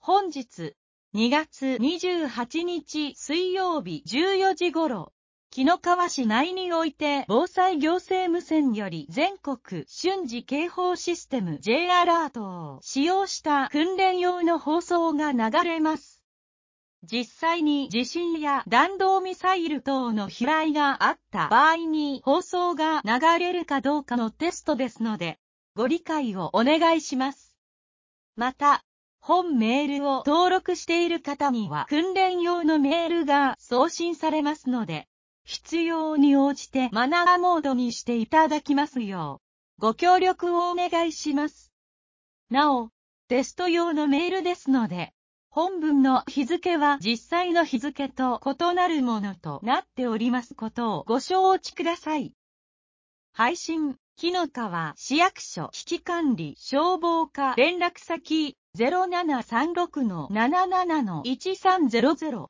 本日2月28日水曜日14時頃、紀の川市内において防災行政無線より全国瞬時警報システム J アラートを使用した訓練用の放送が流れます。実際に地震や弾道ミサイル等の飛来があった場合に放送が流れるかどうかのテストですので、ご理解をお願いします。また、本メールを登録している方には訓練用のメールが送信されますので、必要に応じてマナーモードにしていただきますよう、ご協力をお願いします。なお、テスト用のメールですので、本文の日付は実際の日付と異なるものとなっておりますことをご承知ください。配信、紀の川市役所危機管理消防課連絡先 0736-77-1300